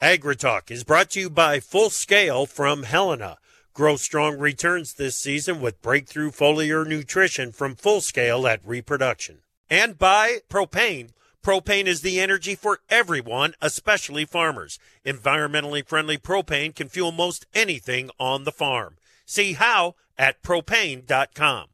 AgriTalk is brought to you by Full Scale from Helena. Grow strong returns this season with breakthrough foliar nutrition from Full Scale at Reproduction. And by Propane. Propane is the energy for everyone, especially farmers. Environmentally friendly propane can fuel most anything on the farm. See how at propane.com.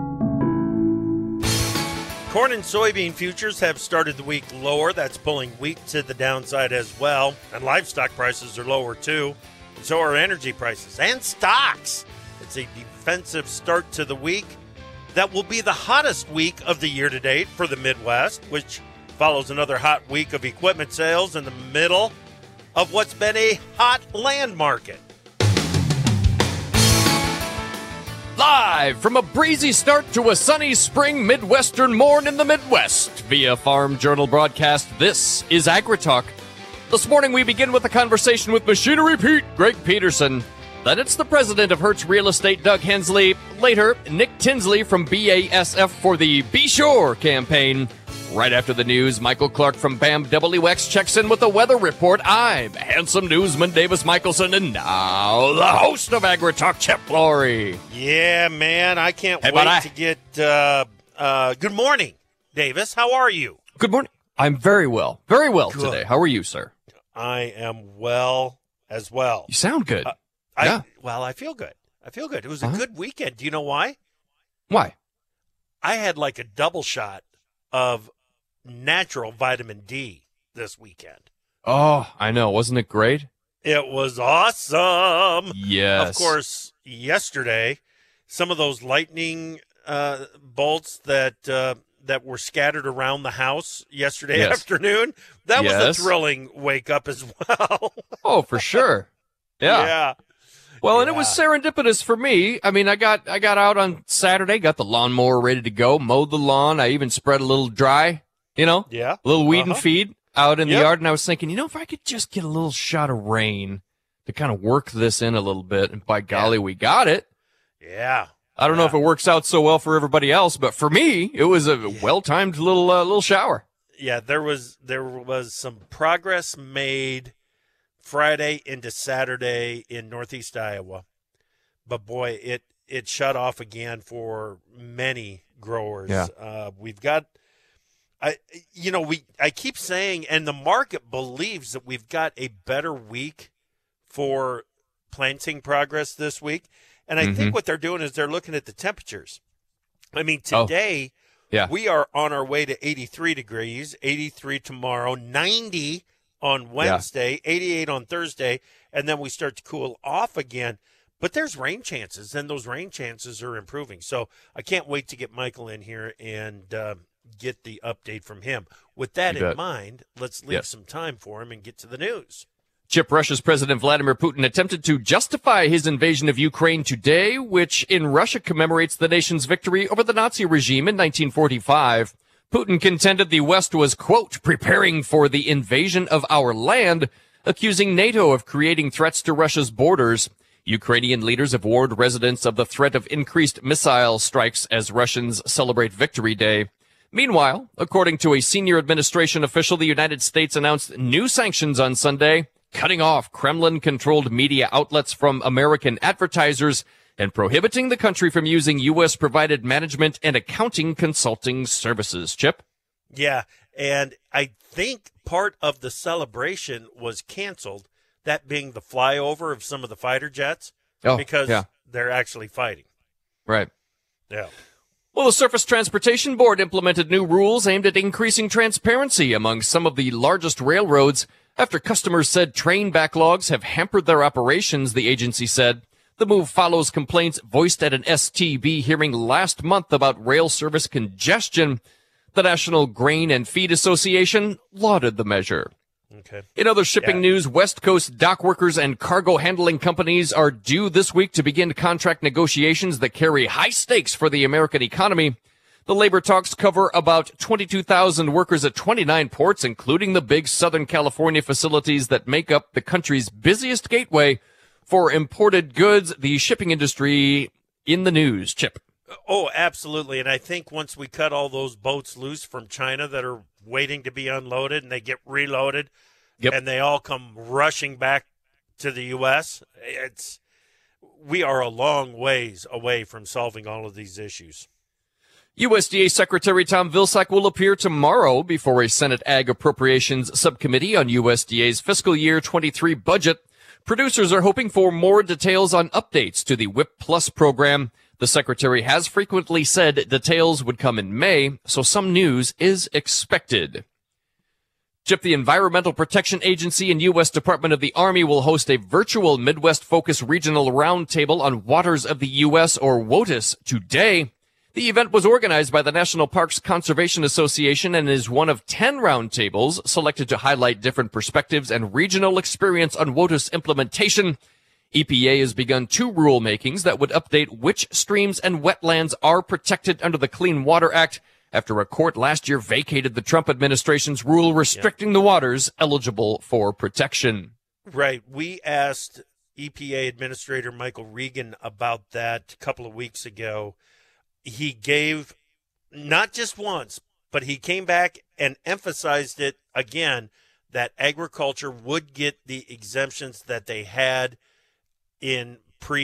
Corn and soybean futures have started the week lower. That's pulling wheat to the downside as well. And livestock prices are lower too. And so are energy prices and stocks. It's a defensive start to the week. That will be the hottest week of the year to date for the Midwest, which follows another hot week of equipment sales in the middle of what's been a hot land market. Live from a breezy start to a sunny spring Midwestern morn in the Midwest via Farm Journal broadcast, this is AgriTalk. This morning we begin with a conversation with Machinery Pete, Greg Peterson. Then it's the president of Hertz Real Estate, Doug Hensley. Later, Nick Tinsley from BASF for the Be Sure campaign. Right after the news, Michael Clark from BAM WX checks in with a weather report. I'm handsome newsman Davis Michelson, and now the host of AgriTalk, Chip Flory. Yeah, man, I can't wait to get... good morning, Davis. How are you? Good morning. I'm very well. Very well Good. Today. How are you, sir? I am well as well. You sound good. I feel good. It was a good weekend. Do you know why? Why? I had like a double shot of natural vitamin D this weekend. Oh, I know. Wasn't it great? It was awesome. Yes. Of course, yesterday, some of those lightning bolts that were scattered around the house yesterday afternoon, that was a thrilling wake up as well. Oh, for sure. Yeah. Well, and it was serendipitous for me. I mean, I got out on Saturday, got the lawnmower ready to go, mowed the lawn. I even spread a little dry, a little weed and feed out in the yard. And I was thinking, if I could just get a little shot of rain to kind of work this in a little bit. And by golly, we got it. Yeah. I don't know if it works out so well for everybody else, but for me, it was a well-timed little shower. Yeah, there was some progress made Friday into Saturday in Northeast Iowa. But boy, it shut off again for many growers. Yeah. We've got I keep saying, and the market believes that we've got a better week for planting progress this week. And I think what they're doing is they're looking at the temperatures. I mean, today we are on our way to 83 degrees, 83 tomorrow, 90 on Wednesday, 88 on Thursday, and then we start to cool off again. But there's rain chances, and those rain chances are improving. So I can't wait to get Michael in here and get the update from him. With that in mind, let's leave some time for him and get to the news. Chip, Russia's President Vladimir Putin attempted to justify his invasion of Ukraine today, which in Russia commemorates the nation's victory over the Nazi regime in 1945. Putin contended the West was, quote, preparing for the invasion of our land, accusing NATO of creating threats to Russia's borders. Ukrainian leaders have warned residents of the threat of increased missile strikes as Russians celebrate Victory Day. Meanwhile, according to a senior administration official, the United States announced new sanctions on Sunday, cutting off Kremlin-controlled media outlets from American advertisers and prohibiting the country from using U.S.-provided management and accounting consulting services. Chip? Yeah, and I think part of the celebration was canceled, that being the flyover of some of the fighter jets, because they're actually fighting. Right. Yeah. Well, the Surface Transportation Board implemented new rules aimed at increasing transparency among some of the largest railroads after customers said train backlogs have hampered their operations, the agency said. The move follows complaints voiced at an STB hearing last month about rail service congestion. The National Grain and Feed Association lauded the measure. Okay. In other shipping news, West Coast dock workers and cargo handling companies are due this week to begin contract negotiations that carry high stakes for the American economy. The labor talks cover about 22,000 workers at 29 ports, including the big Southern California facilities that make up the country's busiest gateway for imported goods. The shipping industry in the news, Chip. Oh, absolutely. And I think once we cut all those boats loose from China that are waiting to be unloaded and they get reloaded, Yep. and they all come rushing back to the U.S., we are a long ways away from solving all of these issues. USDA Secretary Tom Vilsack will appear tomorrow before a Senate Ag Appropriations Subcommittee on USDA's fiscal year 23 budget. Producers are hoping for more details on updates to the WHIP Plus program. The Secretary has frequently said details would come in May, so some news is expected. Chip, the Environmental Protection Agency and U.S. Department of the Army will host a virtual Midwest-focused regional roundtable on waters of the U.S., or WOTUS, today. The event was organized by the National Parks Conservation Association and is one of 10 roundtables selected to highlight different perspectives and regional experience on WOTUS implementation. EPA has begun 2 rulemakings that would update which streams and wetlands are protected under the Clean Water Act after a court last year vacated the Trump administration's rule restricting the waters eligible for protection. Right. We asked EPA Administrator Michael Regan about that a couple of weeks ago. He gave, not just once, but he came back and emphasized it again, that agriculture would get the exemptions that they had in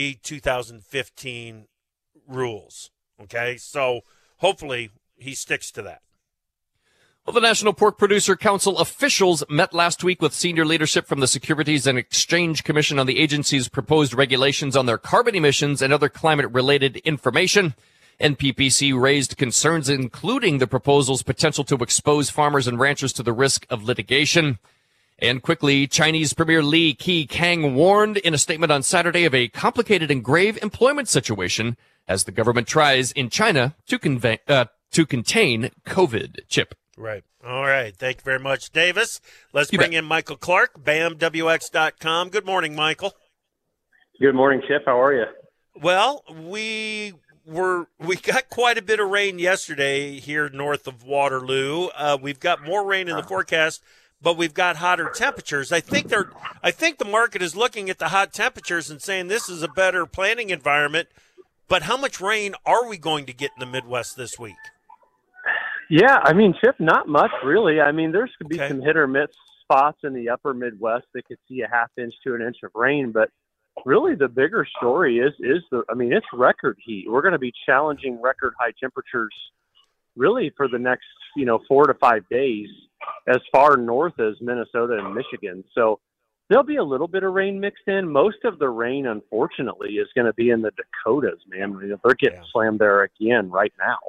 pre-2015 rules. Okay, so hopefully he sticks to that. Well, the National Pork Producer Council officials met last week with senior leadership from the Securities and Exchange Commission on the agency's proposed regulations on their carbon emissions and other climate-related information. NPPC raised concerns, including the proposal's potential to expose farmers and ranchers to the risk of litigation. And quickly, Chinese Premier Li Keqiang warned in a statement on Saturday of a complicated and grave employment situation as the government tries in China to contain COVID. Chip. Right. All right. Thank you very much, Davis. Let's bring in Michael Clark, BAMWX.com. Good morning, Michael. Good morning, Chip. How are you? Well, we got quite a bit of rain yesterday here north of Waterloo. We've got more rain in the forecast, but we've got hotter temperatures. I think the market is looking at the hot temperatures and saying this is a better planting environment. But how much rain are we going to get in the Midwest this week? Yeah, I mean, Chip, not much really. I mean, there's could be some hit or miss spots in the upper Midwest that could see a half inch to an inch of rain, but really the bigger story is it's record heat. We're going to be challenging record high temperatures really for the next, 4 to 5 days as far north as Minnesota and Michigan. So there'll be a little bit of rain mixed in. Most of the rain, unfortunately, is going to be in the Dakotas, man. They're getting slammed there again right now.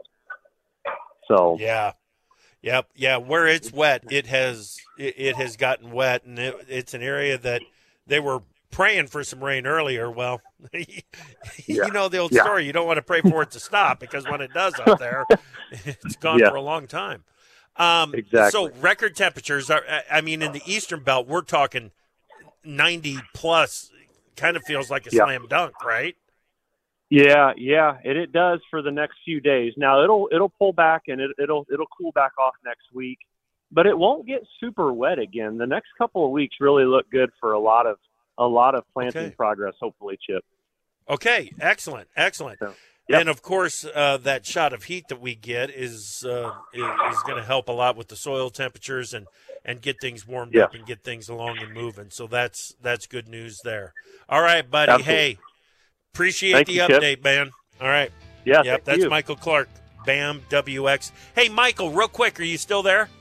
So yeah. Where it's wet, it has gotten wet, and it's an area that they were praying for some rain earlier. Well, you know the old story. You don't want to pray for it to stop because when it does up there, it's gone for a long time. Exactly. So record temperatures are. I mean, in the Eastern Belt, we're talking 90 plus. Kind of feels like a slam dunk, right? Yeah, it does for the next few days. Now it'll pull back and it'll cool back off next week, but it won't get super wet again. The next couple of weeks really look good for a lot of planting progress. Hopefully, Chip. Okay, excellent. So, and of course, that shot of heat that we get is going to help a lot with the soil temperatures and get things warmed up and get things along and moving. So that's good news there. All right, buddy. Absolutely. Hey. Appreciate the update, Chip. man. All right. Yeah, yep, that's you. Michael Clark, BAM WX. Hey, Michael, real quick, are you still there?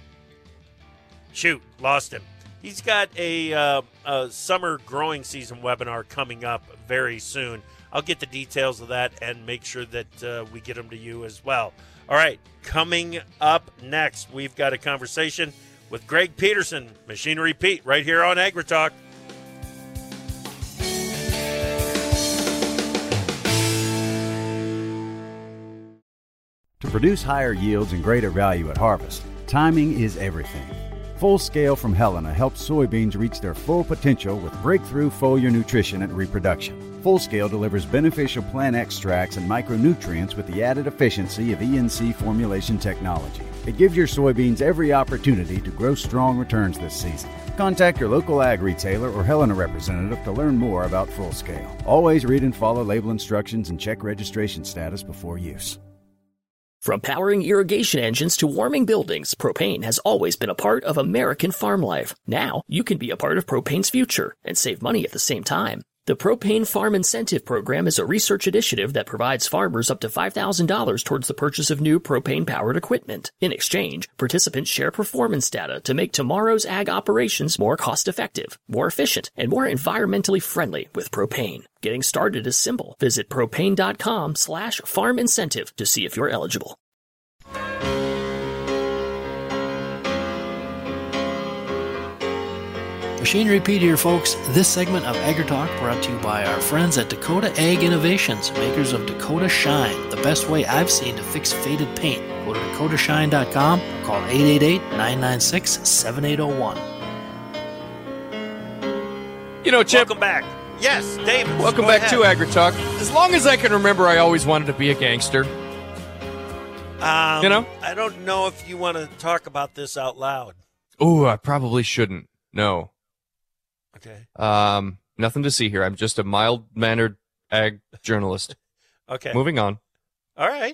Shoot, lost him. He's got a summer growing season webinar coming up very soon. I'll get the details of that and make sure that we get them to you as well. All right, coming up next, we've got a conversation with Greg Peterson, Machinery Pete, right here on AgriTalk. To produce higher yields and greater value at harvest, timing is everything. Full Scale from Helena helps soybeans reach their full potential with breakthrough foliar nutrition and reproduction. Full Scale delivers beneficial plant extracts and micronutrients with the added efficiency of ENC formulation technology. It gives your soybeans every opportunity to grow strong returns this season. Contact your local ag retailer or Helena representative to learn more about Full Scale. Always read and follow label instructions and check registration status before use. From powering irrigation engines to warming buildings, propane has always been a part of American farm life. Now, you can be a part of propane's future and save money at the same time. The Propane Farm Incentive Program is a research initiative that provides farmers up to $5,000 towards the purchase of new propane-powered equipment. In exchange, participants share performance data to make tomorrow's ag operations more cost-effective, more efficient, and more environmentally friendly with propane. Getting started is simple. Visit propane.com/farm incentive to see if you're eligible. Machinery Pete here, folks. This segment of AgriTalk brought to you by our friends at Dakota Ag Innovations, makers of Dakota Shine, the best way I've seen to fix faded paint. Go to dakotashine.com or call 888-996-7801. You know, Chip. Welcome back. Yes, David. Welcome back to AgriTalk. As long as I can remember, I always wanted to be a gangster. I don't know if you want to talk about this out loud. Oh, I probably shouldn't. No. Okay. Nothing to see here. I'm just a mild-mannered ag journalist. Okay. Moving on. All right.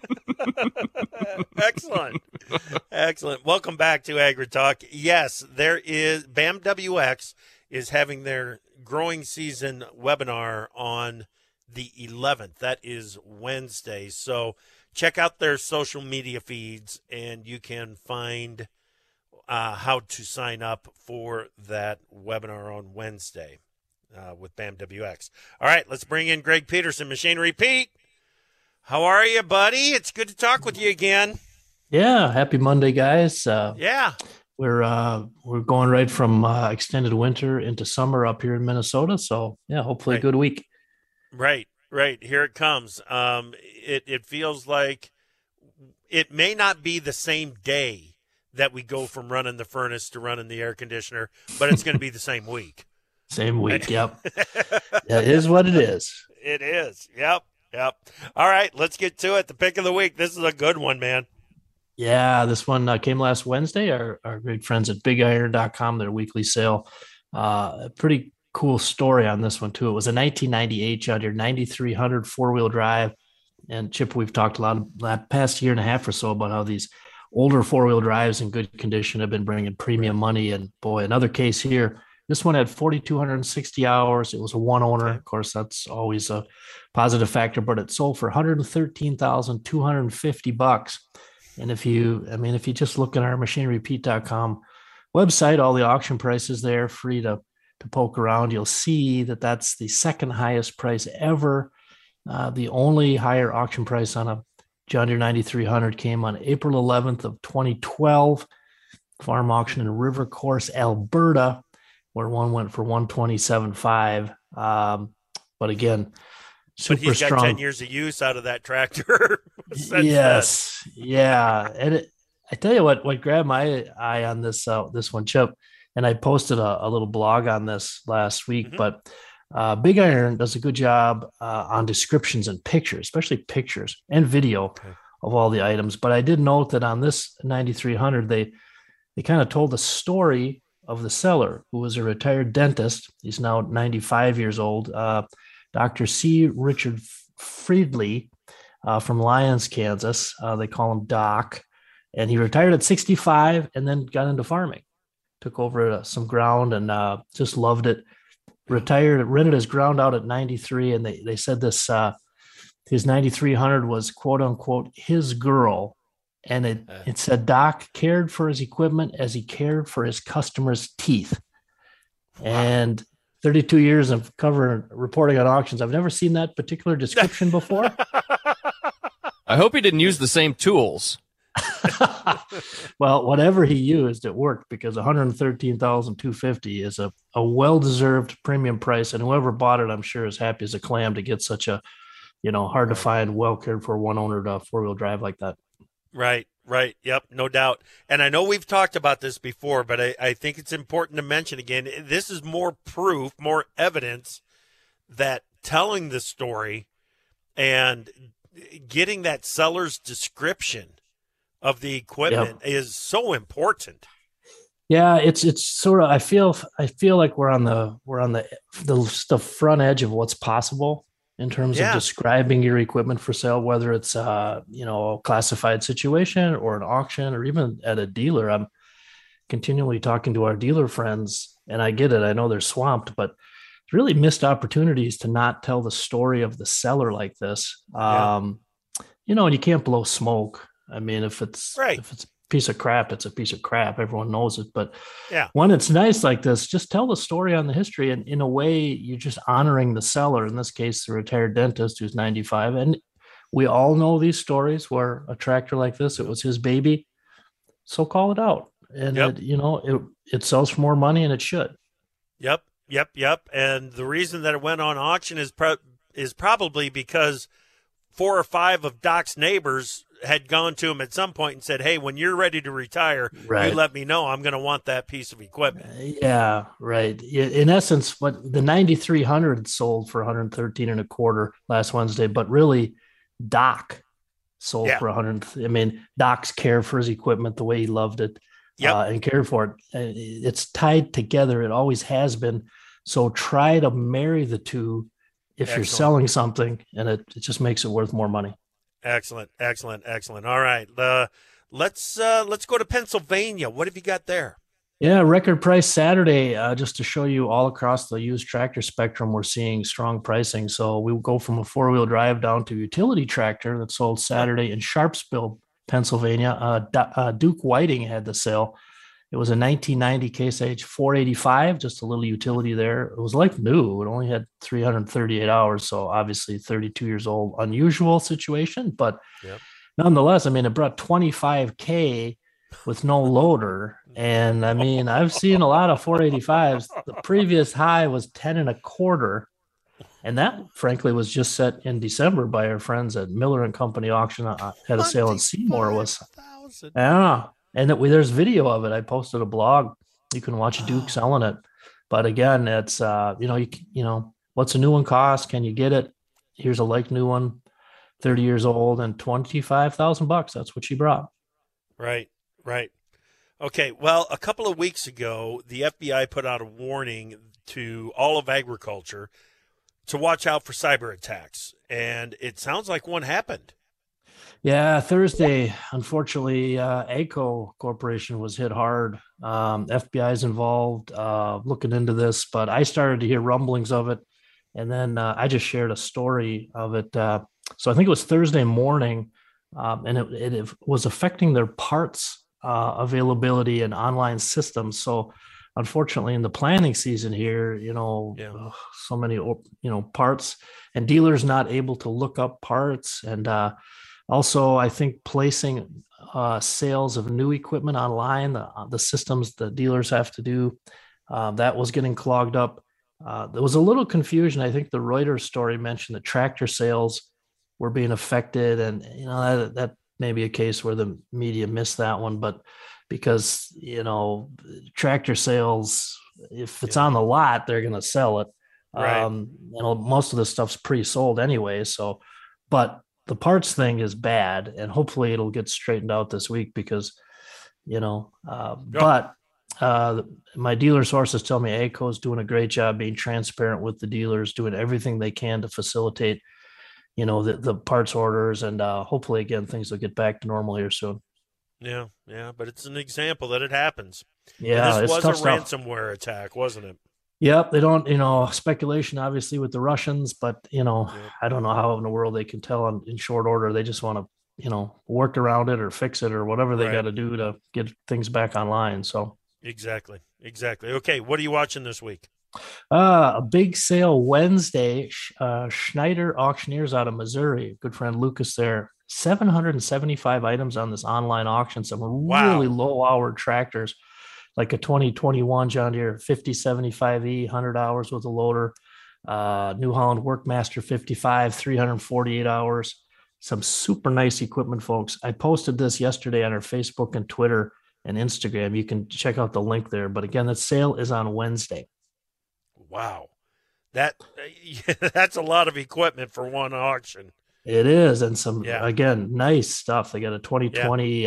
Excellent. Excellent. Welcome back to AgriTalk. Yes, there is BAMWX is having their growing season webinar on the 11th. That is Wednesday. So check out their social media feeds and you can find how to sign up for that webinar on Wednesday with BAMWX. All right, let's bring in Greg Peterson, Machinery Pete. How are you, buddy? It's good to talk with you again. Yeah, happy Monday, guys. Yeah. We're going right from extended winter into summer up here in Minnesota. So, yeah, hopefully a good week. Right. Here it comes. It feels like it may not be the same day that we go from running the furnace to running the air conditioner, but it's going to be the same week. Same week, yep. That is what it is. It is, yep. All right, let's get to it. The pick of the week. This is a good one, man. Yeah, this one came last Wednesday. Our great friends at BigIron.com, their weekly sale. A pretty cool story on this one, too. It was a 1998 John Deere 9300 four-wheel drive. And, Chip, we've talked a lot the past year and a half or so about how these older four-wheel drives in good condition have been bringing premium money. And, boy, another case here. This one had 4,260 hours. It was a one-owner. Of course, that's always a positive factor, but it sold for $113,250. And if you just look at our machinerypete.com website, all the auction prices there, free to poke around, you'll see that that's the second highest price ever. The only higher auction price on a John Deere 9300 came on April 11th of 2012, farm auction in River Course, Alberta, where one went for $127,500. But again, super but he's got strong. 10 years of use out of that tractor. Yes. Yeah. And I tell you what grabbed my eye on this one, Chip, and I posted a little blog on this last week, but Big Iron does a good job on descriptions and pictures, especially pictures and video of all the items. But I did note that on this 9300, they kind of told the story of the seller, who was a retired dentist. He's now 95 years old. Dr. C. Richard Friedley from Lyons, Kansas. They call him Doc. And he retired at 65 and then got into farming. Took over some ground and just loved it. Retired, rented his ground out at 93. And they said this, his 9300 was, quote unquote, his girl. And it said Doc cared for his equipment as he cared for his customers' teeth. Wow. And 32 years of reporting on auctions, I've never seen that particular description before. I hope he didn't use the same tools. Well, whatever he used, it worked, because $113,250 is a well-deserved premium price. And whoever bought it, I'm sure, is happy as a clam to get such a, hard to find, well cared for one-owner four-wheel drive like that. Right. Yep, no doubt. And I know we've talked about this before, but I think it's important to mention again, this is more proof, more evidence that telling the story and getting that seller's description of the equipment is so important. Yeah, it's sort of, I feel like we're on the front edge of what's possible in terms of describing your equipment for sale, whether it's a classified situation or an auction or even at a dealer. I'm continually talking to our dealer friends, and I get it. I know they're swamped, but really missed opportunities to not tell the story of the seller like this. And you can't blow smoke. I mean, if it's a piece of crap, it's a piece of crap. Everyone knows it. But when it's nice like this, just tell the story on the history. And in a way, you're just honoring the seller, in this case, the retired dentist who's 95. And we all know these stories where a tractor like this, it was his baby. So call it out. And it sells for more money, and it should. Yep. And the reason that it went on auction is probably because 4 or 5 of Doc's neighbors had gone to him at some point and said, hey, when you're ready to retire, you let me know. I'm going to want that piece of equipment. Yeah, right. In essence, what the 9300 sold for $113.25 last Wednesday, but really Doc sold for $100. I mean, Doc's care for his equipment the way he loved it and cared for it. It's tied together. It always has been. So try to marry the two if you're selling something, and it just makes it worth more money. Excellent. All right. Let's go to Pennsylvania. What have you got there? Yeah, record price Saturday, just to show you all across the used tractor spectrum, we're seeing strong pricing. So we will go from a 4-wheel drive down to a utility tractor that sold Saturday in Sharpsville, Pennsylvania. Duke Whiting had the sale. It was a 1990 Case IH 485, just a little utility there. It was like new. It only had 338 hours, so obviously 32 years old. Unusual situation, but nonetheless, I mean, it brought 25K with no loader. And I mean, I've seen a lot of 485s. The previous high was 10.25. And that, frankly, was just set in December by our friends at Miller and Company Auction. Had a sale in Seymour. And there's video of it. I posted a blog. You can watch Duke selling it. But again, it's what's a new one cost? Can you get it? Here's a like new one, 30 years old and $25,000. That's what she brought. Right. Okay. Well, a couple of weeks ago, the FBI put out a warning to all of agriculture to watch out for cyber attacks, and it sounds like one happened. Yeah, Thursday, unfortunately, AGCO Corporation was hit hard. FBI is involved, looking into this, but I started to hear rumblings of it, and then I just shared a story of it. So I think it was Thursday morning, and it was affecting their parts availability and online systems. So unfortunately, in the planning season here, so many, parts and dealers not able to look up parts. And also, I think placing sales of new equipment online, the systems the dealers have to do, that was getting clogged up. There was a little confusion. I think the Reuters story mentioned that tractor sales were being affected. And, that may be a case where the media missed that one. But because, tractor sales, if it's on the lot, they're going to sell it. Right. Most of this stuff's pre-sold anyway. So, but the parts thing is bad, and hopefully it'll get straightened out this week because, but my dealer sources tell me AGCO is doing a great job being transparent with the dealers, doing everything they can to facilitate, the parts orders, and hopefully, again, things will get back to normal here soon. Yeah, but it's an example that it happens. Yeah, and this was a ransomware attack, wasn't it? Yep, they don't, speculation obviously with the Russians, but, I don't know how in the world they can tell in short order. They just want to, work around it or fix it or whatever they got to do to get things back online. So Exactly. Okay, what are you watching this week? A big sale Wednesday. Schneider Auctioneers out of Missouri. Good friend Lucas there. 775 items on this online auction. Some really low hour tractors, like a 2021 John Deere 5075E, 100 hours with a loader. New Holland Workmaster 55, 348 hours. Some super nice equipment, folks. I posted this yesterday on our Facebook and Twitter and Instagram. You can check out the link there. But again, the sale is on Wednesday. Wow. That's a lot of equipment for one auction. It is. And some, again, nice stuff. They got a 2020,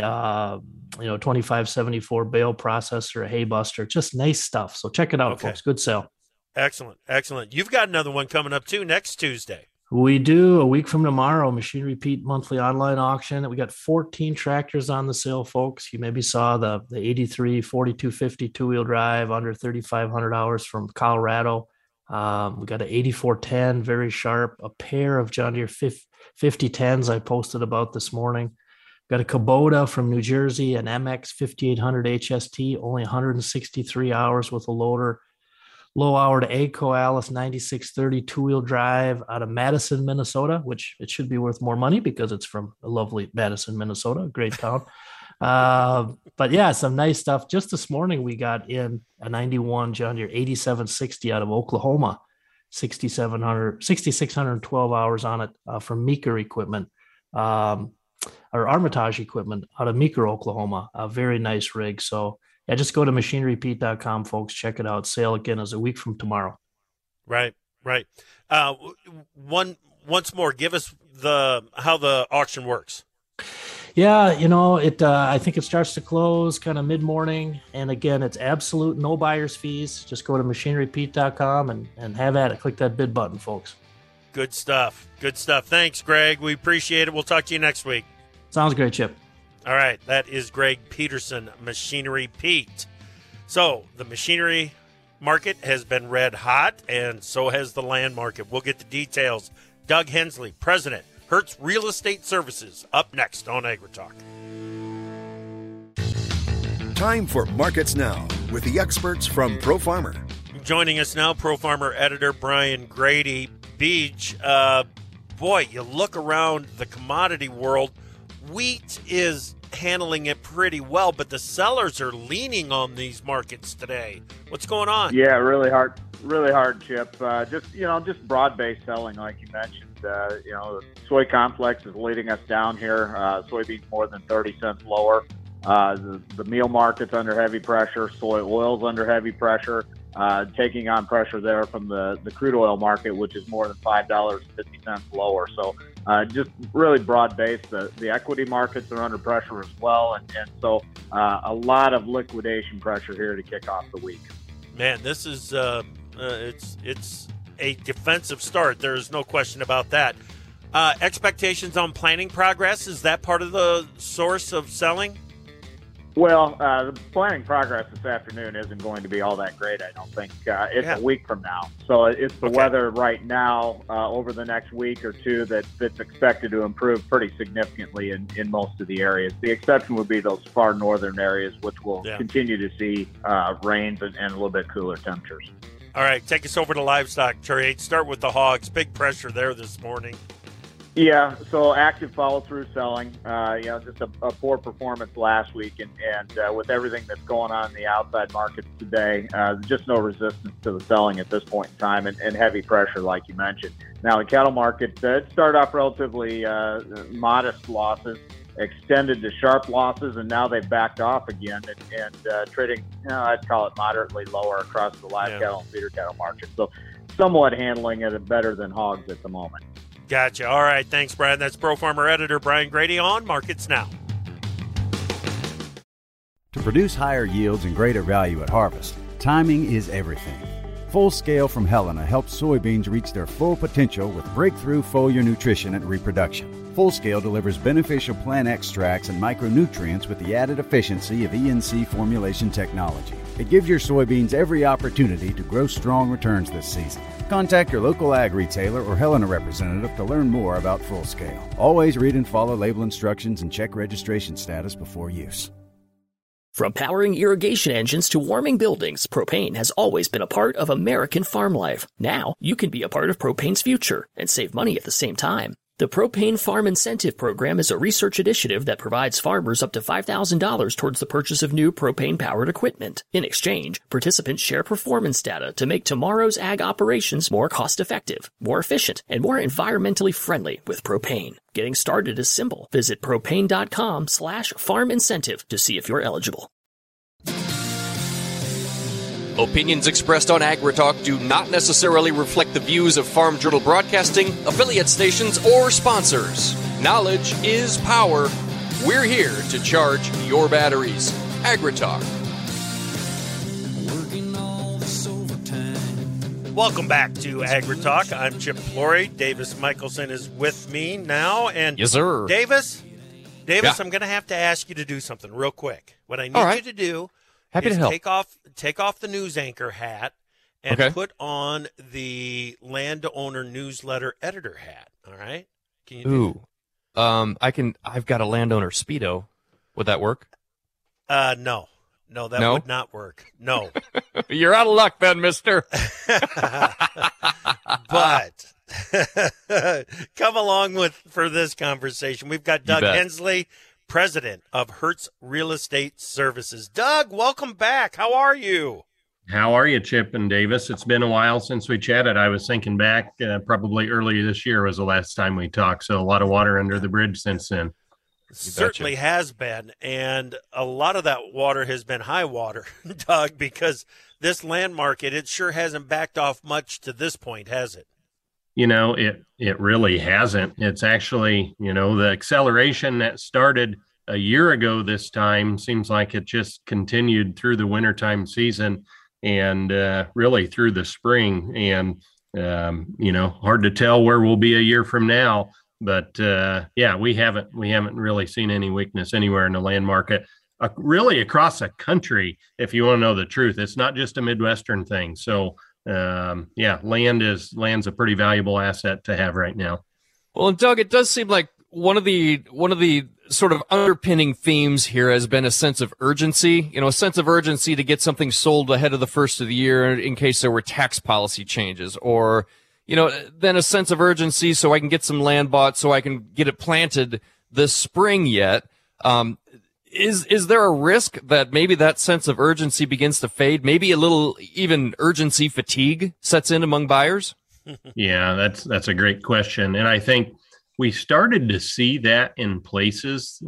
2574 bale processor, a hay buster, just nice stuff. So check it out, folks. Good sale. Excellent. You've got another one coming up too next Tuesday. We do a week from tomorrow, Machinery Pete monthly online auction. We got 14 tractors on the sale, folks. You maybe saw the 83 4250 two-wheel drive under 3,500 hours from Colorado. We got an 8410, very sharp, a pair of John Deere 5010s I posted about this morning. Got a Kubota from New Jersey, an MX 5800 HST, only 163 hours with a loader. Low hour to AGCO Alice 9630 two-wheel drive out of Madison, Minnesota, which it should be worth more money because it's from a lovely Madison, Minnesota, great town. But yeah, some nice stuff. Just this morning, we got in a 91 John Deere 8760 out of Oklahoma, 6,612 hours on it from Meeker Equipment, or Armitage Equipment out of Meeker, Oklahoma. A very nice rig. So yeah, just go to machinerypete.com, folks. Check it out. Sale again is a week from tomorrow. Right. Once more, give us how the auction works. Yeah, I think it starts to close kind of mid-morning. And again, it's absolute no buyer's fees. Just go to machinerypete.com and have at it. Click that bid button, folks. Good stuff. Thanks, Greg. We appreciate it. We'll talk to you next week. Sounds great, Chip. All right, that is Greg Peterson, Machinery Pete. So the machinery market has been red hot, and so has the land market. We'll get the details. Doug Hensley, President, Hertz Real Estate Services, up next on AgriTalk. Time for Markets Now with the experts from ProFarmer. Joining us now, ProFarmer editor Brian Grady. Beach, boy, you look around the commodity world, wheat is handling it pretty well, but the sellers are leaning on these markets today. What's going on? Yeah, really hard, Chip. Just broad-based selling, like you mentioned. The soy complex is leading us down here. Soybeans more than 30 cents lower. The meal market's under heavy pressure. Soy oil's under heavy pressure. Taking on pressure there from the crude oil market, which is more than $5.50 lower. So just really broad-based. The equity markets are under pressure as well, and so a lot of liquidation pressure here to kick off the week. Man, this is it's a defensive start. There is no question about that. Expectations on planning progress, is that part of the source of selling? Well, the planning progress this afternoon isn't going to be all that great, I don't think. It's a week from now. So it's the weather right now over the next week or two that's expected to improve pretty significantly in most of the areas. The exception would be those far northern areas, which will continue to see rains and a little bit cooler temperatures. All right, take us over to livestock trade. Start with the hogs. Big pressure there this morning. Yeah, so active follow-through selling, just a poor performance last week, and with everything that's going on in the outside markets today, just no resistance to the selling at this point in time, and heavy pressure, like you mentioned. Now, the cattle market started off relatively modest losses, extended to sharp losses, and now they've backed off again and trading, I'd call it moderately lower across the live cattle and feeder cattle market. So somewhat handling it better than hogs at the moment. Gotcha. All right. Thanks, Brian. That's ProFarmer editor Brian Grady on Markets Now. To produce higher yields and greater value at harvest, timing is everything. Full Scale from Helena helps soybeans reach their full potential with breakthrough foliar nutrition and reproduction. Full Scale delivers beneficial plant extracts and micronutrients with the added efficiency of ENC formulation technology. It gives your soybeans every opportunity to grow strong returns this season. Contact your local ag retailer or Helena representative to learn more about Full Scale. Always read and follow label instructions and check registration status before use. From powering irrigation engines to warming buildings, propane has always been a part of American farm life. Now, you can be a part of propane's future and save money at the same time. The Propane Farm Incentive Program is a research initiative that provides farmers up to $5,000 towards the purchase of new propane-powered equipment. In exchange, participants share performance data to make tomorrow's ag operations more cost-effective, more efficient, and more environmentally friendly with propane. Getting started is simple. Visit propane.com/farm incentive to see if you're eligible. Opinions expressed on AgriTalk do not necessarily reflect the views of Farm Journal Broadcasting, affiliate stations, or sponsors. Knowledge is power. We're here to charge your batteries. AgriTalk. Working all this overtime, Welcome back to AgriTalk. I'm Chip Flory. Davis Michelson is with me now. And yes, sir. Davis, Yeah. I'm going to have to ask you to do something real quick. What I need you to do Happy is to help. take off the news anchor hat and put on the landowner newsletter editor hat. All right? Can you do that? I've got a landowner Speedo. Would that work? No, that would not work. No. You're out of luck then, mister. But come along for this conversation. We've got Doug Hensley, president of Hertz Real Estate Services. Doug, welcome back. How are you? How are you, Chip and Davis? It's been a while since we chatted. I was thinking back, probably earlier this year was the last time we talked. So a lot of water under the bridge since then. Certainly has been. And a lot of that water has been high water, Doug, because this land market, it sure hasn't backed off much to this point, has it? It really hasn't. It's actually, the acceleration that started a year ago this time seems like it just continued through the wintertime season and really through the spring. And, hard to tell where we'll be a year from now. But we haven't really seen any weakness anywhere in the land market, really across the country. If you want to know the truth, it's not just a Midwestern thing. So land's a pretty valuable asset to have right now. Well, and Doug, it does seem like one of the sort of underpinning themes here has been a sense of urgency. A sense of urgency to get something sold ahead of the first of the year in case there were tax policy changes, or then a sense of urgency so I can get some land bought so I can get it planted this spring yet. Is there a risk that maybe that sense of urgency begins to fade? Maybe a little even urgency fatigue sets in among buyers? Yeah, that's a great question. And I think we started to see that in places,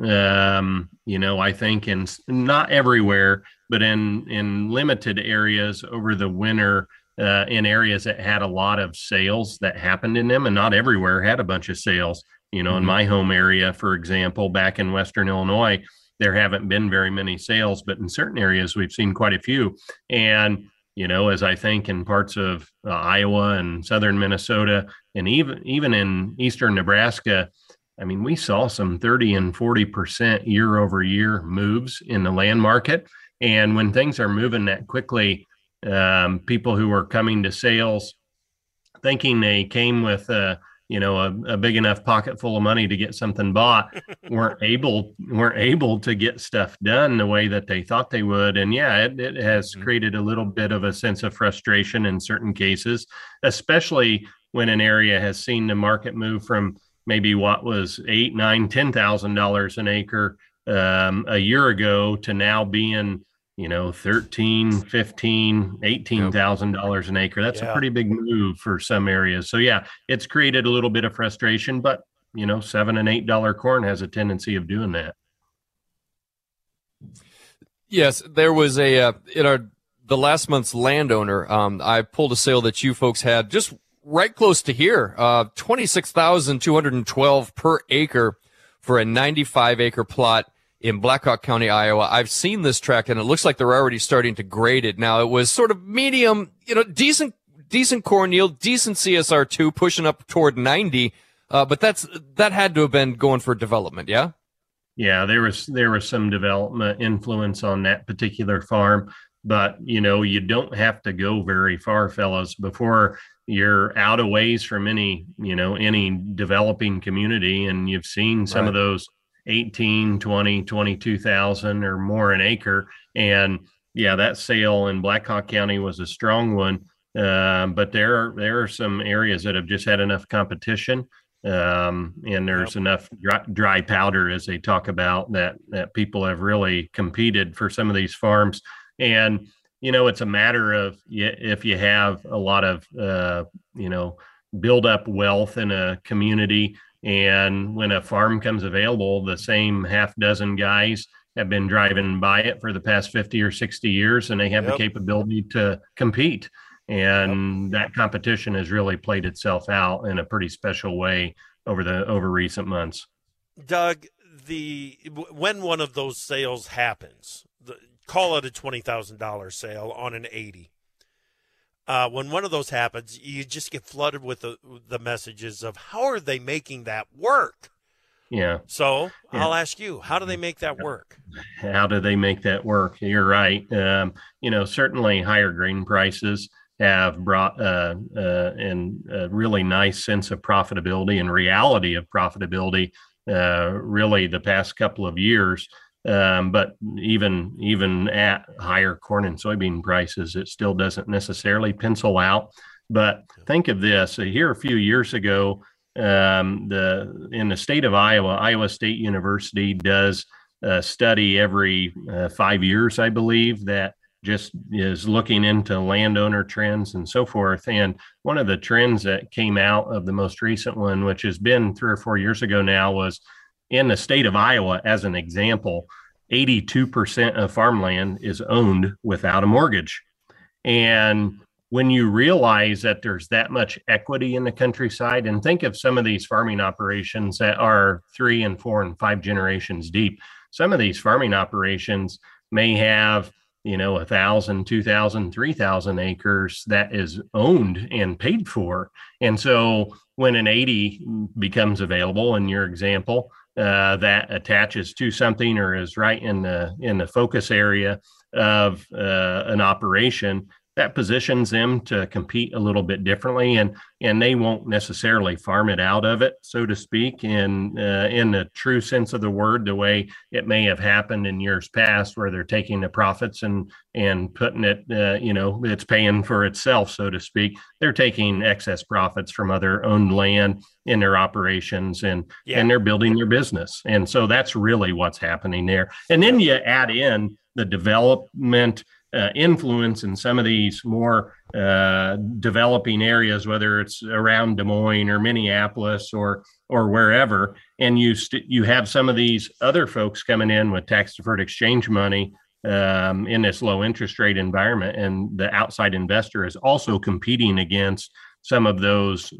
I think in not everywhere, but in limited areas over the winter, in areas that had a lot of sales that happened in them, and not everywhere had a bunch of sales. In my home area, for example, back in Western Illinois, there haven't been very many sales, but in certain areas we've seen quite a few. And, as I think in parts of Iowa and southern Minnesota, and even in eastern Nebraska, I mean, we saw some 30 and 40% year over year moves in the land market. And when things are moving that quickly, people who are coming to sales thinking they came with a big enough pocket full of money to get something bought weren't able to get stuff done the way that they thought they would. And it has created a little bit of a sense of frustration in certain cases, especially when an area has seen the market move from maybe what was $8,000, $9,000, $10,000 an acre a year ago to now being $13,000, $15,000, $18,000 an acre. That's a pretty big move for some areas. So it's created a little bit of frustration, but $7 and $8 corn has a tendency of doing that. Yes, there was the last month's landowner. I pulled a sale that you folks had just right close to here, $26,212 per acre for a 95-acre plot in Blackhawk County, Iowa. I've seen this tract, and it looks like they're already starting to grade it. Now, it was sort of medium, decent corn yield, decent CSR2, pushing up toward 90, but that had to have been going for development, yeah? Yeah, there was some development influence on that particular farm, but, you don't have to go very far, fellas, before you're out of ways from any developing community, and you've seen some of those 18, 20, 22,000 or more an acre. And that sale in Blackhawk County was a strong one. But there are some areas that have just had enough competition. And there's enough dry powder, as they talk about, that people have really competed for some of these farms. And, it's a matter of if you have a lot of, build up wealth in a community, and when a farm comes available, the same half dozen guys have been driving by it for the past 50 or 60 years, and they have the capability to compete. And that competition has really played itself out in a pretty special way over recent months. Doug, when one of those sales happens, call it a $20,000 sale on an 80. when one of those happens, you just get flooded with the messages of how are they making that work? Yeah. So I'll ask you, how do they make that work? How do they make that work? You're right. Certainly higher grain prices have brought in a really nice sense of profitability and reality of profitability really the past couple of years. But even at higher corn and soybean prices, it still doesn't necessarily pencil out. But think of this: here a few years ago, in the state of Iowa State University does a study every 5 years, I believe, that just is looking into landowner trends and so forth. And one of the trends that came out of the most recent one, which has been 3 or 4 years ago now, was in the state of Iowa, as an example, 82% of farmland is owned without a mortgage. And when you realize that there's that much equity in the countryside, and think of some of these farming operations that are 3 and 4 and 5 generations deep, some of these farming operations may have 1,000, 2,000, 3,000 acres that is owned and paid for. And so when an 80 becomes available in your example, that attaches to something or is right in the focus area of an operation, that positions them to compete a little bit differently, and they won't necessarily farm it out of it, so to speak, in the true sense of the word, the way it may have happened in years past, where they're taking the profits and putting it, it's paying for itself, so to speak. They're taking excess profits from other owned land in their operations, and they're building their business. And so that's really what's happening there. And then you add in the development influence in some of these more developing areas, whether it's around Des Moines or Minneapolis or wherever, and you have some of these other folks coming in with tax deferred exchange money in this low interest rate environment, and the outside investor is also competing against some of those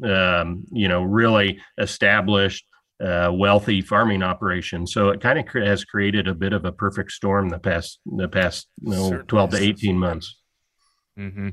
really established wealthy farming operations. So it kind of has created a bit of a perfect storm the past 12 to 18 months. Mm-hmm.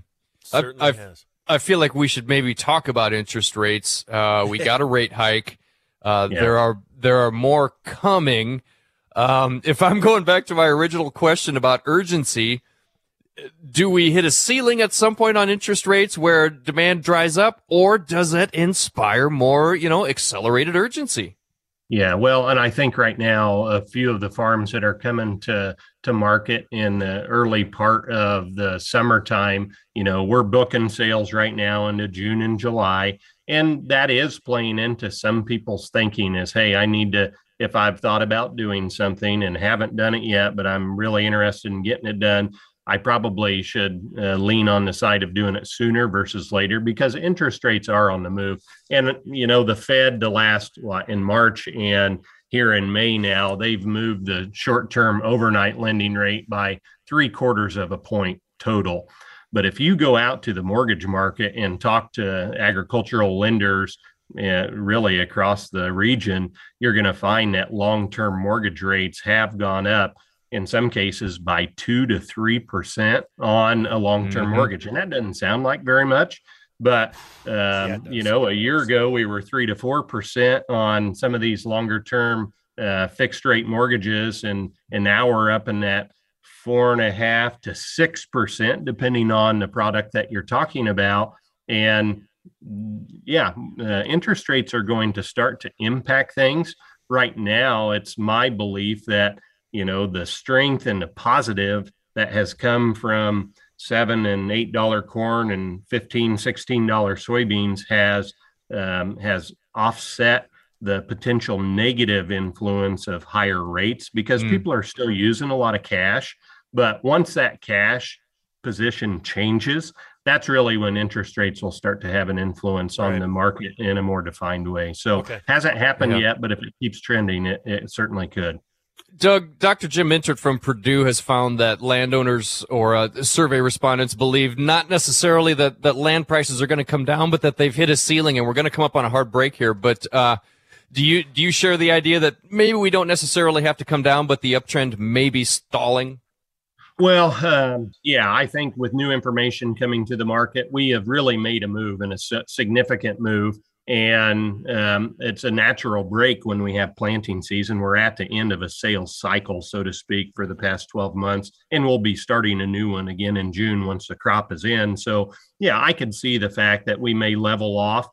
I feel like we should maybe talk about interest rates. We got a rate hike. There are more coming. If I'm going back to my original question about urgency, do we hit a ceiling at some point on interest rates where demand dries up, or does it inspire more, accelerated urgency? Yeah, well, and I think right now a few of the farms that are coming to market in the early part of the summertime, we're booking sales right now into June and July, and that is playing into some people's thinking is, hey, I need to, if I've thought about doing something and haven't done it yet, but I'm really interested in getting it done, I probably should lean on the side of doing it sooner versus later, because interest rates are on the move. And, the Fed in March and here in May now, they've moved the short-term overnight lending rate by 0.75 of a point total. But if you go out to the mortgage market and talk to agricultural lenders really across the region, you're going to find that long-term mortgage rates have gone up, in some cases by 2 to 3% on a long-term mortgage. And that doesn't sound like very much, but, a year ago we were 3 to 4% on some of these longer-term fixed rate mortgages. And now we're up in that 4.5 to 6%, depending on the product that you're talking about. And interest rates are going to start to impact things. Right now, it's my belief that the strength and the positive that has come from $7 and $8 corn and $15, $16 soybeans has offset the potential negative influence of higher rates, because people are still using a lot of cash. But once that cash position changes, that's really when interest rates will start to have an influence on the market in a more defined way. So hasn't happened yet, but if it keeps trending, it certainly could. Doug, Dr. Jim Mintert from Purdue has found that landowners or survey respondents believe not necessarily that land prices are going to come down, but that they've hit a ceiling and we're going to come up on a hard break here. But do you share the idea that maybe we don't necessarily have to come down, but the uptrend may be stalling? Well, yeah, I think with new information coming to the market, we have really made a move, and a significant move. And it's a natural break when we have planting season. We're at the end of a sales cycle, so to speak, for the past 12 months. And we'll be starting a new one again in June once the crop is in. So, yeah, I could see the fact that we may level off.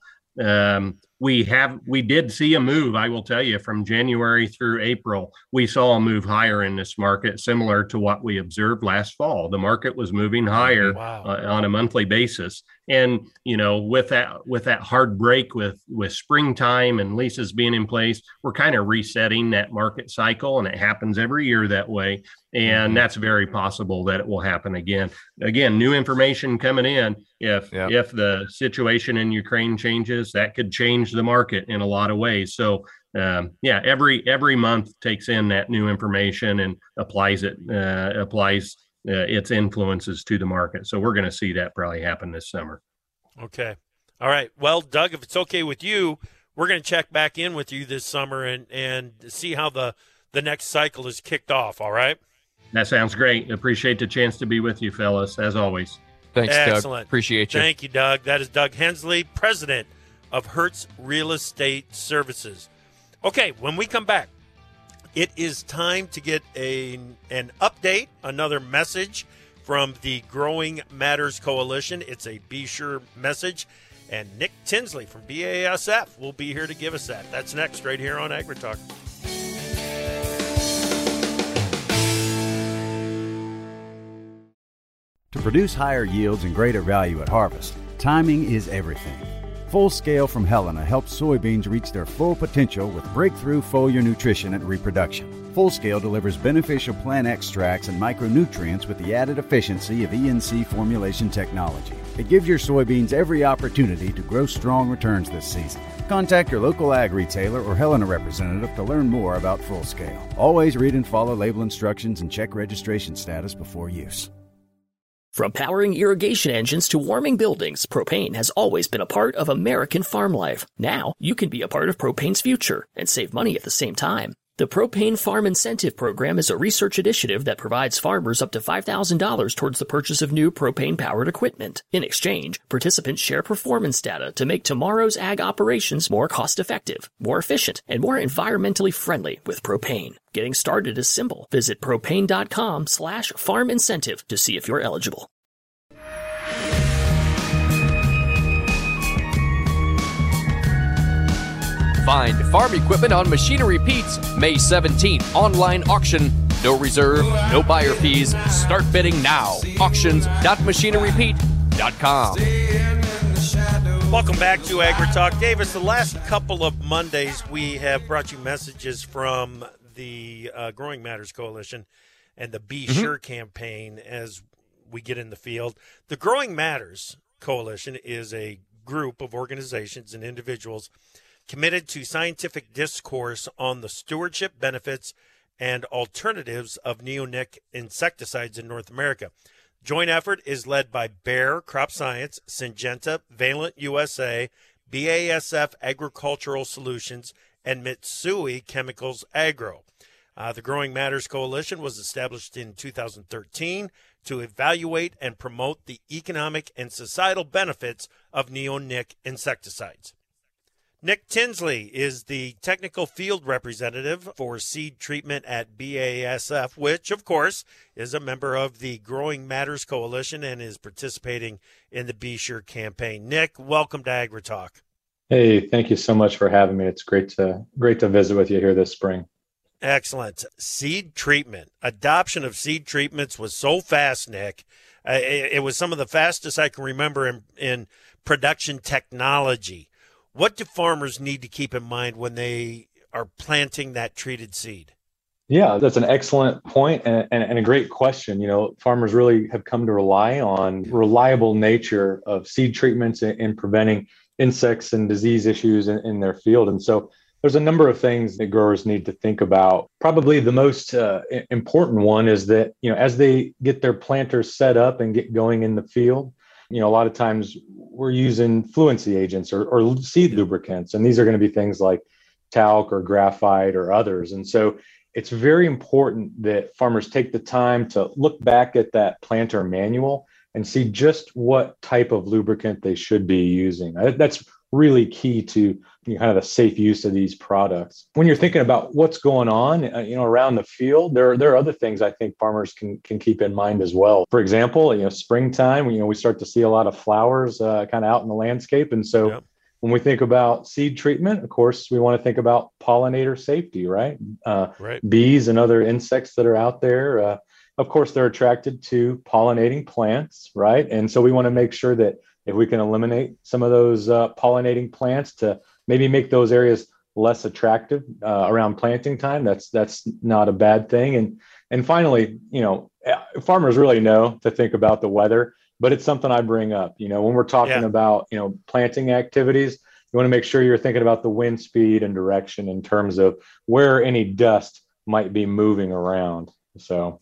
We did see a move, I will tell you, from January through April. We saw a move higher in this market, similar to what we observed last fall. The market was moving higher on a monthly basis. And, with that hard break with springtime and leases being in place, we're kind of resetting that market cycle, and it happens every year that way. And that's very possible that it will happen again. Again, new information coming in. If the situation in Ukraine changes, that could change the market in a lot of ways. So, every month takes in that new information and applies its influences to the market. So we're going to see that probably happen this summer. Okay. All right. Well, Doug, if it's okay with you, we're going to check back in with you this summer and see how the next cycle is kicked off. All right. That sounds great. Appreciate the chance to be with you, fellas, as always. Thanks, Excellent. Doug. Appreciate you. Thank you, Doug. That is Doug Hensley, president of Hertz Real Estate Services. Okay, when we come back, it is time to get an update, another message from the Growing Matters Coalition. It's a Be Sure message, and Nick Tinsley from BASF will be here to give us that. That's next, right here on AgriTalk. To produce higher yields and greater value at harvest, timing is everything. Full Scale from Helena helps soybeans reach their full potential with breakthrough foliar nutrition and reproduction. Full Scale delivers beneficial plant extracts and micronutrients with the added efficiency of ENC formulation technology. It gives your soybeans every opportunity to grow strong returns this season. Contact your local ag retailer or Helena representative to learn more about Full Scale. Always read and follow label instructions and check registration status before use. From powering irrigation engines to warming buildings, propane has always been a part of American farm life. Now, you can be a part of propane's future and save money at the same time. The Propane Farm Incentive Program is a research initiative that provides farmers up to $5,000 towards the purchase of new propane-powered equipment. In exchange, participants share performance data to make tomorrow's ag operations more cost-effective, more efficient, and more environmentally friendly with propane. Getting started is simple. Visit propane.com/farm incentive to see if you're eligible. Find farm equipment on Machinery Pete's May 17th online auction. No reserve, no buyer fees. Start bidding now. Auctions.machinerypete.com. Welcome back to AgriTalk. Davis, the last couple of Mondays we have brought you messages from the Growing Matters Coalition and the Be Sure campaign as we get in the field. The Growing Matters Coalition is a group of organizations and individuals committed to scientific discourse on the stewardship, benefits, and alternatives of neonic insecticides in North America. Joint effort is led by Bayer Crop Science, Syngenta, Valent USA, BASF Agricultural Solutions, and Mitsui Chemicals Agro. The Growing Matters Coalition was established in 2013 to evaluate and promote the economic and societal benefits of neonic insecticides. Nick Tinsley is the technical field representative for seed treatment at BASF, which, of course, is a member of the Growing Matters Coalition and is participating in the Be Sure campaign. Nick, welcome to AgriTalk. Hey, thank you so much for having me. It's great to visit with you here this spring. Excellent. Seed treatment. Adoption of seed treatments was so fast, Nick. It was some of the fastest I can remember in production technology. What do farmers need to keep in mind when they are planting that treated seed? Yeah, that's an excellent point and a great question. You know, farmers really have come to rely on reliable nature of seed treatments in preventing insects and disease issues in their field. And so there's a number of things that growers need to think about. Probably the most important one is that, you know, as they get their planters set up and get going in the field, you know, a lot of times we're using fluency agents or seed lubricants, and these are going to be things like talc or graphite or others. And so it's very important that farmers take the time to look back at that planter manual and see just what type of lubricant they should be using. That's really key to kind of the safe use of these products. When you're thinking about what's going on, around the field, there are other things I think farmers can keep in mind as well. For example, springtime, we start to see a lot of flowers kind of out in the landscape. And so when we think about seed treatment, of course, we want to think about pollinator safety, right? Right. Bees and other insects that are out there. Of course, they're attracted to pollinating plants, right? And so we want to make sure that if we can eliminate some of those pollinating plants to maybe make those areas less attractive around planting time, that's not a bad thing. And finally, farmers really know to think about the weather, but it's something I bring up. When we're talking about planting activities, you want to make sure you're thinking about the wind speed and direction in terms of where any dust might be moving around. So,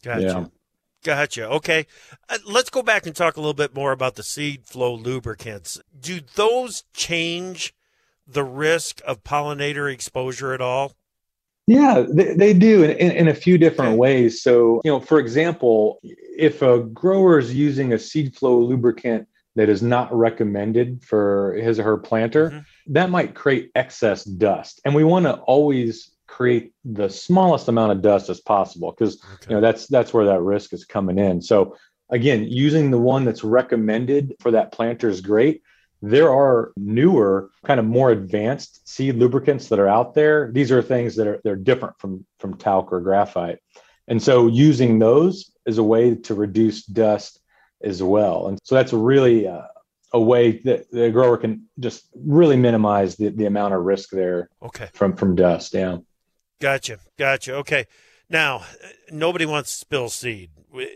Gotcha. Okay. Let's go back and talk a little bit more about the seed flow lubricants. Do those change the risk of pollinator exposure at all? Yeah, they do in a few different ways. So, for example, if a grower is using a seed flow lubricant that is not recommended for his or her planter, that might create excess dust. And we want to always create the smallest amount of dust as possible because that's where that risk is coming in. So again, using the one that's recommended for that planter is great. There are newer, kind of more advanced seed lubricants that are out there. These are things that they're different from talc or graphite. And so using those is a way to reduce dust as well. And so that's really a way that the grower can just really minimize the amount of risk there from dust. Yeah. Gotcha. Okay. Now, nobody wants to spill seed.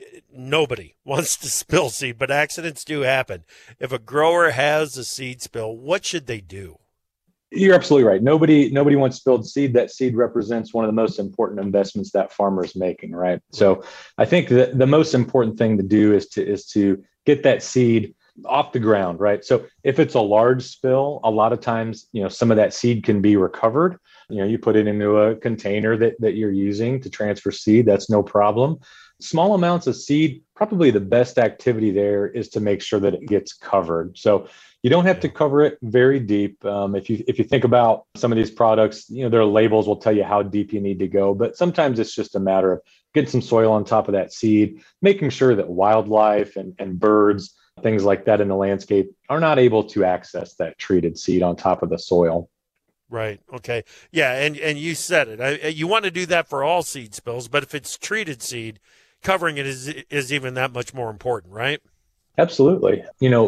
Nobody wants to spill seed, but accidents do happen. If a grower has a seed spill, what should they do? You're absolutely right. Nobody wants spilled seed. That seed represents one of the most important investments that farmer is making, right? So I think that the most important thing to do is to get that seed off the ground, right? So if it's a large spill, a lot of times, some of that seed can be recovered. You put it into a container that you're using to transfer seed. That's no problem. Small amounts of seed, probably the best activity there is to make sure that it gets covered. So you don't have to cover it very deep. If you think about some of these products, their labels will tell you how deep you need to go, but sometimes it's just a matter of getting some soil on top of that seed, making sure that wildlife and birds, things like that in the landscape are not able to access that treated seed on top of the soil. Right. Okay. Yeah. And you said it. You want to do that for all seed spills, but if it's treated seed, covering it is even that much more important, right? Absolutely.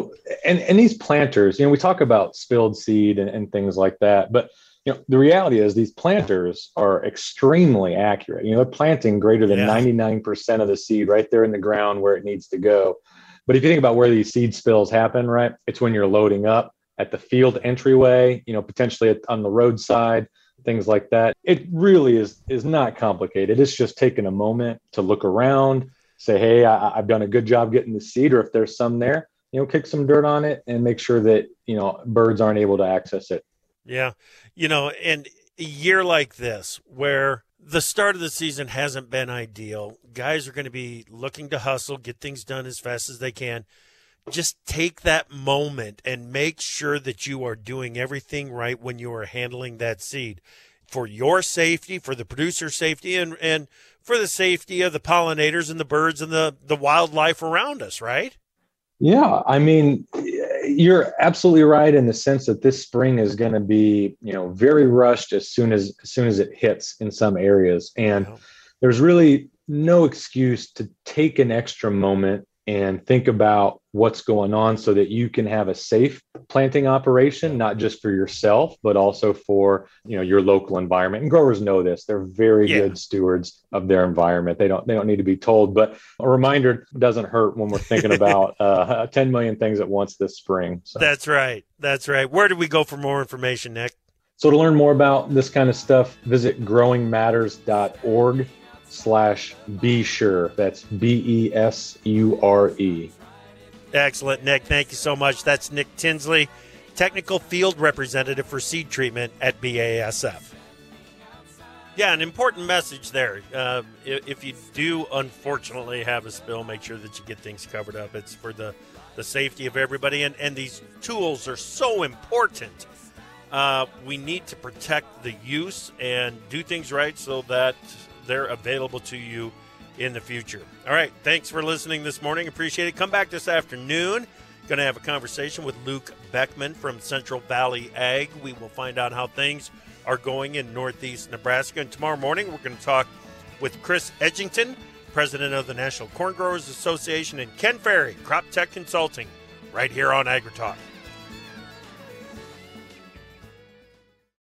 And these planters, we talk about spilled seed and things like that, but the reality is these planters are extremely accurate. They're planting greater than 99% of the seed right there in the ground where it needs to go. But if you think about where these seed spills happen, right, it's when you're loading up at the field entryway, potentially on the roadside, things like that. It really is not complicated. It's just taking a moment to look around, say, hey, I've done a good job getting the seed, or if there's some there, kick some dirt on it and make sure that, birds aren't able to access it. Yeah. And a year like this, where the start of the season hasn't been ideal, guys are going to be looking to hustle, get things done as fast as they can. Just take that moment and make sure that you are doing everything right when you are handling that seed for your safety, for the producer's safety, and for the safety of the pollinators and the birds and the wildlife around us, right? Yeah, I mean, you're absolutely right in the sense that this spring is going to be, very rushed as soon as it hits in some areas. And there's really no excuse to take an extra moment and think about what's going on so that you can have a safe planting operation, not just for yourself, but also for, your local environment. And growers know this. They're very good stewards of their environment. They don't need to be told, but a reminder doesn't hurt when we're thinking about 10 million things at once this spring. So. That's right. Where do we go for more information, Nick? So to learn more about this kind of stuff, visit growingmatters.org/BeSure. That's BESURE. Excellent, Nick. Thank you so much. That's Nick Tinsley, Technical Field Representative for Seed Treatment at BASF. Yeah, an important message there. If you do unfortunately have a spill, make sure that you get things covered up. It's for the safety of everybody, and these tools are so important. We need to protect the use and do things right so that they're available to you in the future. All right, thanks for listening this morning. Appreciate it. Come back this afternoon. Going to have a conversation with Luke Beckman from Central Valley Ag. We will find out how things are going in Northeast Nebraska. And tomorrow morning, we're going to talk with Chris Edgington, president of the National Corn Growers Association, and Ken Ferry, Crop Tech Consulting, right here on AgriTalk.